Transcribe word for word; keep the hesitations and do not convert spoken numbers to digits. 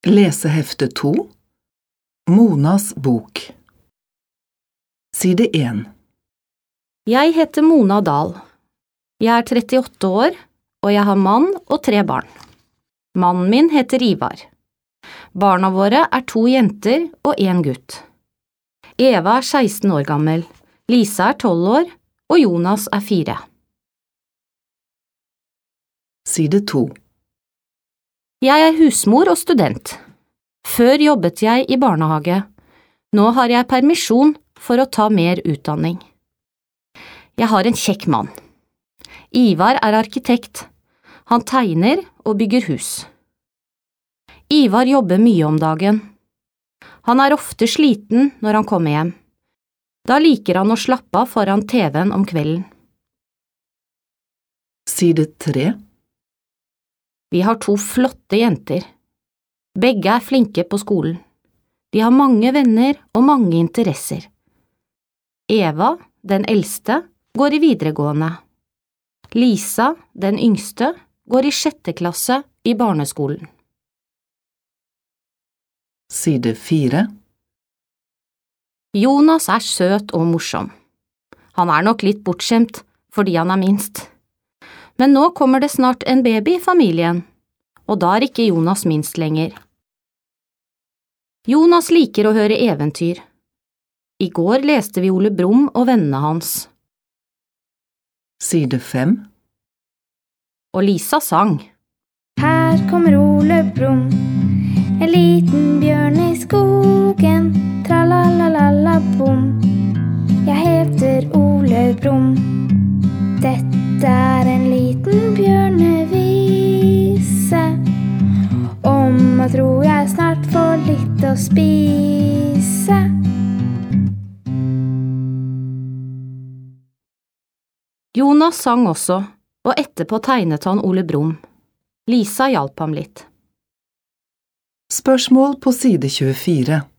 Lesehefte to, Monas bok. Side én. Jeg heter Mona Dahl. Jeg er trettiåtte år, og jeg har mann og tre barn. Mannen min heter Ivar. Barna våre er to jenter og en gutt. Eva er seksten år gammel, Lisa er tolv år, og Jonas er fire. Side to. Jeg er husmor og student. Før jobbet jeg i barnehage. Nå har jeg permisjon for å ta mer utdanning. Jeg har en kjekk mann. Ivar er arkitekt. Han tegner og bygger hus. Ivar jobber mye om dagen. Han er ofte sliten når han kommer hjem. Da liker han å slappe av foran T V-en om kvelden. Side tre. Vi har to flotte jenter. Begge er flinke på skolen. De har mange venner og mange interesser. Eva, den eldste, går i videregående. Lisa, den yngste, går i sjette klasse i barneskolen. Side fire. Jonas er søt og morsom. Han er nok litt bortskjemt fordi han er minst. Men nå kommer det snart en baby i familien, og da er ikke Jonas minst lenger. Jonas liker å høre eventyr. I går leste vi Ole Brumm og vennene hans. Side fem. Og Lisa sang. Her kommer Ole Brumm, en liten bjørn i skogen, tralalalala-bom. Jeg heter Ole Brumm, dette er en liten bjørnevise, om jeg tror jeg snart får litt å spise. Jonas sang også, og etterpå tegnet han Ole Brumm. Lisa hjalp ham litt. Spørsmål på side tjuefire.